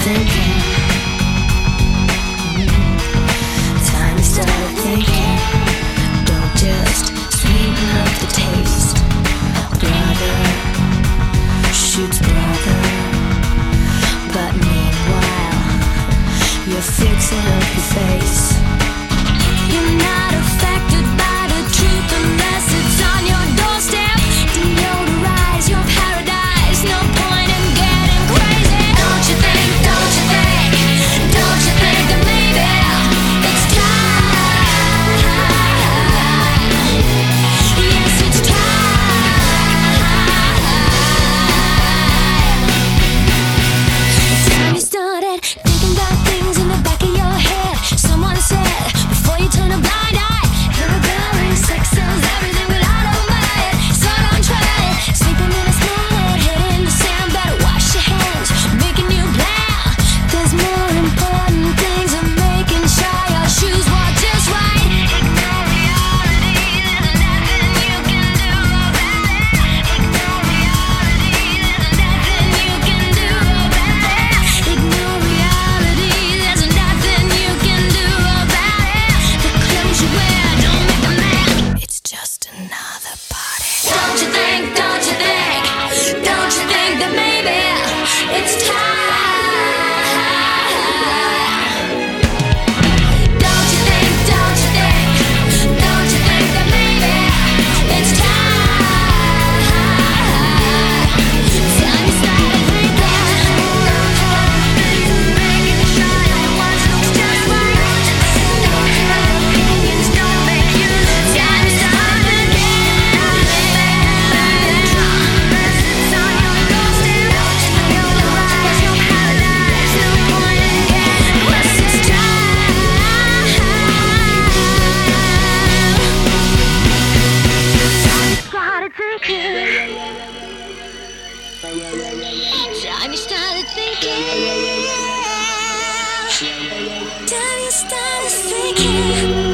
thinking. Time you started thinking. Don't just sweeten up the taste. Brother shoots brother, but meanwhile you're fixing up your face. You're not affected by the truth unless it's on your doorstep. Deodorize your paradise. No point in getting crazy. Don't you think that maybe it's time? Yes, it's time. Time you started thinking about things in the back of your head. Someone said before you turn a blind eye, you're a going sex sells everything, but I don't buy it, so don't try it. Sleeping in a small head in the sand, better wash your hands, make a new plan. There's more important things than making sure your shoes walk just right. Ignore reality, there's nothing you can do about it. Ignore reality, there's nothing you can do about it. Ignore reality, there's nothing you can do about it. The clothes you wear don't make a man, it's just another party. Don't you think that maybe it's time? Don't you think that maybe it's time? Time you started thinking. Making sure that what's just right. Opinions don't make you look. Time you started thinking. Unless it's on your doorstep. Deodorize your paradise. No point in getting unless it's time. Started thinking. Time you started thinking. Time you started thinking.